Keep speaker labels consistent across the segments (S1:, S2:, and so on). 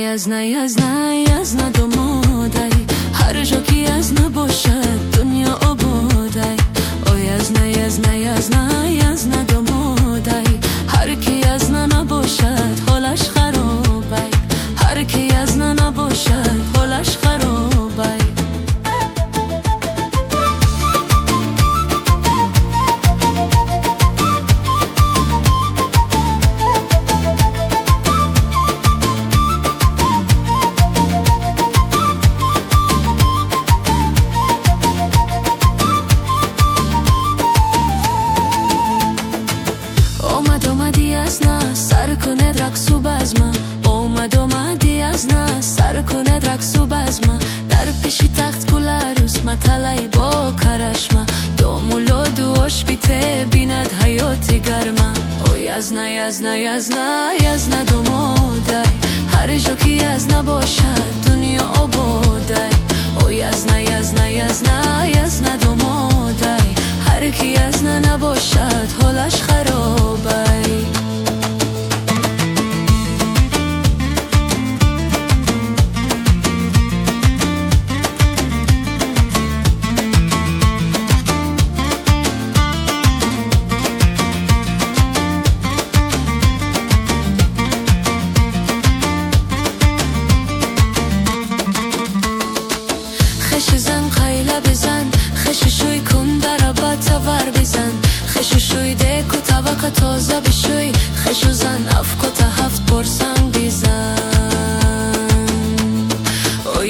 S1: یزنه دمادی هر جا که یزنه باشد دنیا آبادی او یزنه دمادی هر کی یزنه نباشد حالش خرابه هر کی یزنه نباشد حالش خرابه اومدی از نه سر کند رقص و بزمه اومدی از نه سر کند رقص و بزمه در پیشی تخت کل عروس مطلعی با کرشمه دومولو دوش بیته بیند حیاتی گرمه او یزنه دومادی هر جا که یزنه باشد دنیا آباده او یزنه دومادی هر کی یزنه نباشد حالش خرابه خش زن خیله بزن خش شوی کن در بطور بزن خش شوی دک و طبق تازه بشوی خش زن افکت هفت پرسنگ بزن او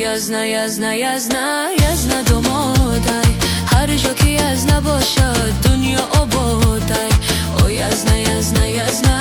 S1: یزنه دمادی هر جا که یزنه باشد دنیا آبادی او یزنه